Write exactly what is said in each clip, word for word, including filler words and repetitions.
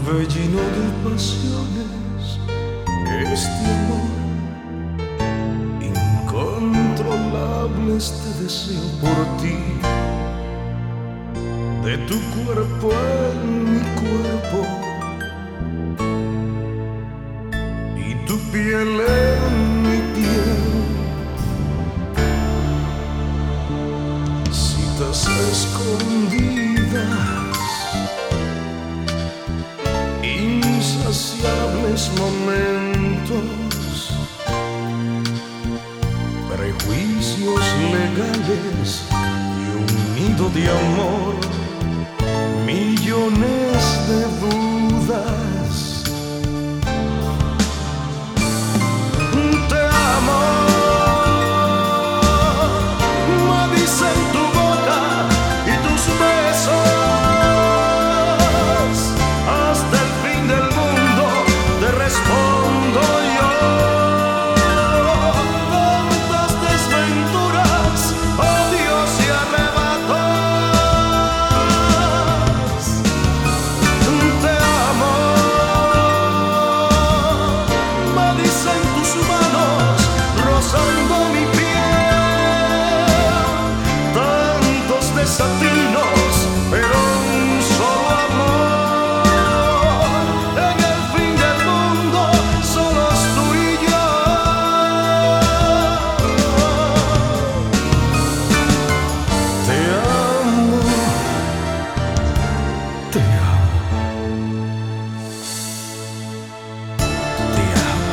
torbellino de pasiones, este amor incontrolable, este deseo por ti, de tu cuerpo en mi cuerpo y tu piel en mi piel. Citas escondidas, insaciables momentos, prejuicios legales y un nido de amor, millones de dudas. Te amo, me dice en tu boca y tus besos, hasta el fin del mundo te respondo yo. Tantas desventuras, odios y arrebatos. Te amo, me dicen tus manos rozando mi piel. Tantos desatinos, pero un solo amor. En el fin del mundo, solos tú y yo. Te amo, te amo, te amo.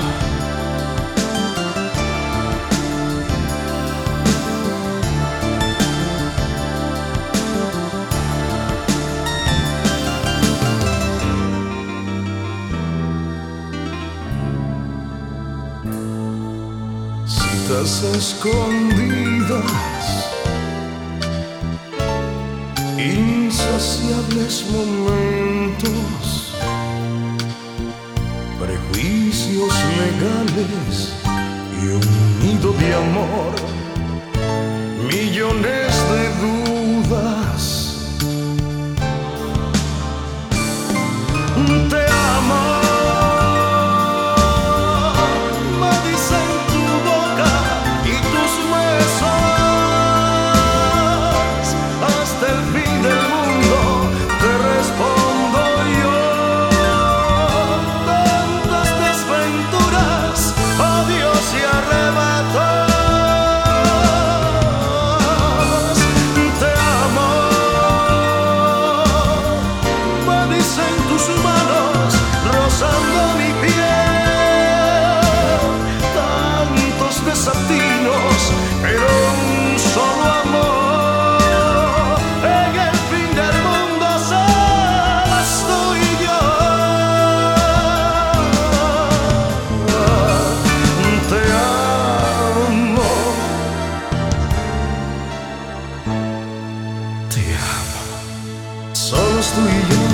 Citas escondidas, insaciables momentos, prejuicios legales y un nido de amor, millones de dudas. Te amo, me dice en tu boca y tus besos, hasta el fin del mundo te respondo yo. Tantas desventuras, odios y arrebatos. Te amo, me dicen tus manos rozando mi piel. Tantos desatinos, pero un solo amor. En el fin del mundo solos tú y yo. Te amo, te amo. Solos tú y yo.